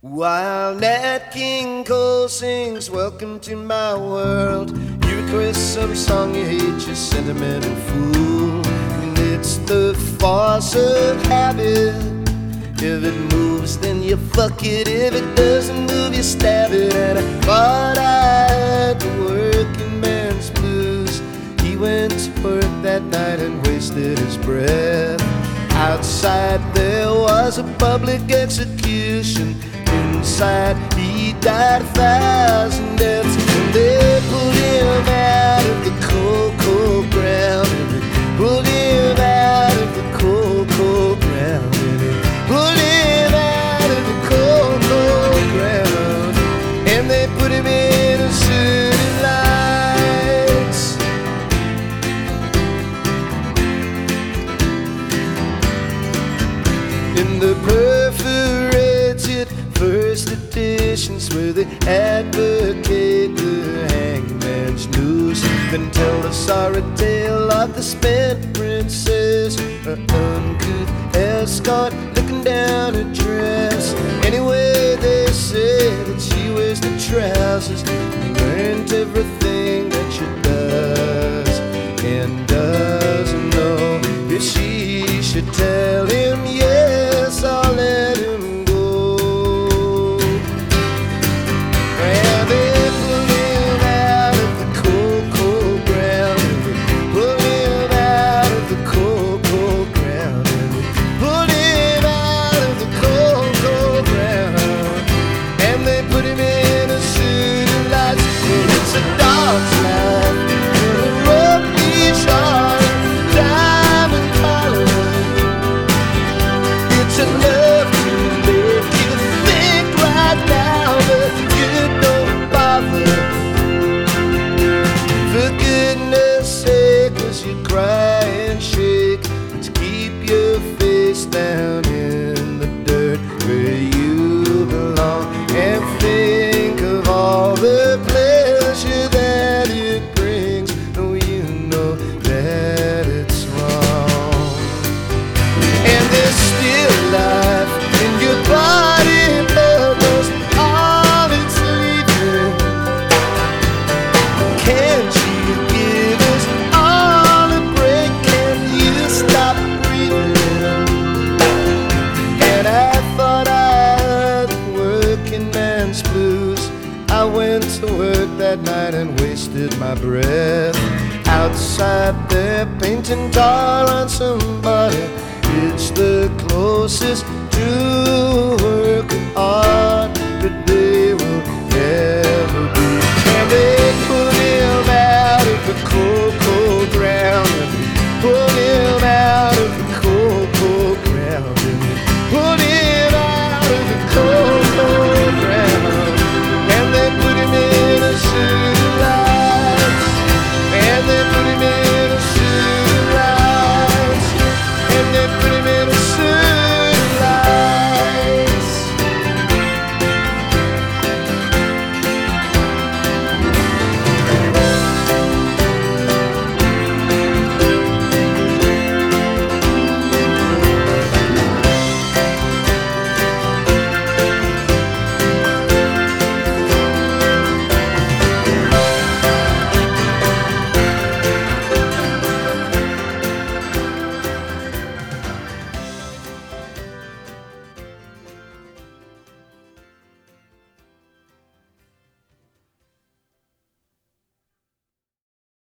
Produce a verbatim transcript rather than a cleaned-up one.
While Nat King Cole sings "Welcome to my world," you request some song you hate, you sentimental fool. And it's the force of habit. If it moves, then you fuck it. If it doesn't move, you stab it. And I thought I had the working man's blues. He went to work that night and wasted his breath. Outside there was a public execution. Inside he died a thousand deaths. And they pulled him out of the cold, cold ground. And they pulled him out of the cold, cold ground. And they pulled him out of the cold, cold ground. And they put him in a suit of lights. In the perforated first editions where they advocate the hangman's noose, then tell the sorry tale of the spent princess, her uncouth escort looking down her dress. Anyway, they say that she wears the trousers and learned everything that she does and doesn't know. If she should tell him yes, I'll let him. Down in the dirt where you belong, and think of all the pleasure that it brings. Oh, you know that it's wrong. And there's still life in your body, but most all it's leaving. Can't you give us all a break? Can you stop breathing? Blues. I went to work that night and wasted my breath. Outside there painting tar on somebody. It's the closest to work of art